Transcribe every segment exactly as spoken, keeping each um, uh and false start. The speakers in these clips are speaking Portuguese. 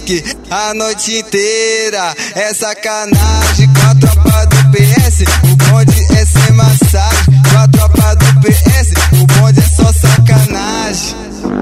uísque a noite inteira. É sacanagem com a tropa do P S. O bonde é sem massagem. Com a tropa do P S, o bonde é só sacanagem.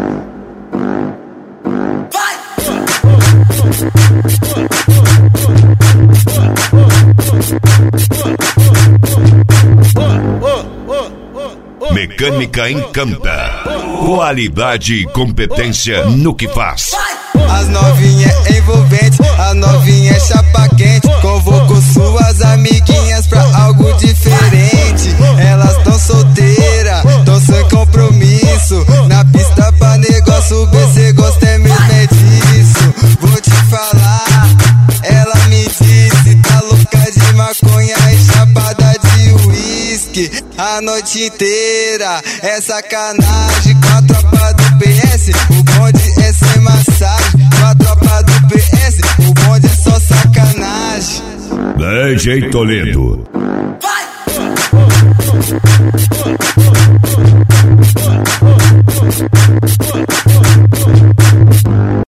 Mecânica Encanta. Qualidade e competência no que faz. As novinhas envolventes, a novinha chapa quente. Convocou suas amiguinhas pra algo diferente. Elas tão solteiras, tão sem compromisso. Na pista pra negócio, B C gosta é mesmo é disso. Vou te falar, ela me disse, tá louca de maconha e chapada de uísque a noite inteira. É sacanagem com a tropa do P S. O bonde é sem massagem. Com a tropa do P S, o bonde é só sacanagem. D J Toledo. Vai!